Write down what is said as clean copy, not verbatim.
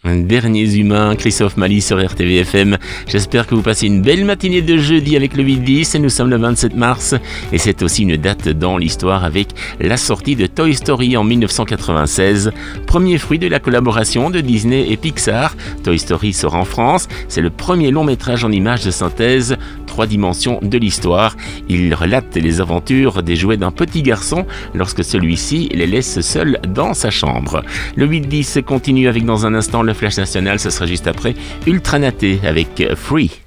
Derniers humains, Christophe Mali sur RTVFM. J'espère que vous passez une belle matinée de jeudi avec le 8-10 et nous sommes le 27 mars et c'est aussi une date dans l'histoire avec la sortie de Toy Story en 1996. Premier fruit de la collaboration de Disney et Pixar, Toy Story sort en France. C'est le premier long métrage en images de synthèse, 3 dimensions de l'histoire. Il relate les aventures des jouets d'un petit garçon lorsque celui-ci les laisse seuls dans sa chambre. Le 8-10 continue avec dans un instant le Flash National, ce sera juste après Ultra Naté avec Free.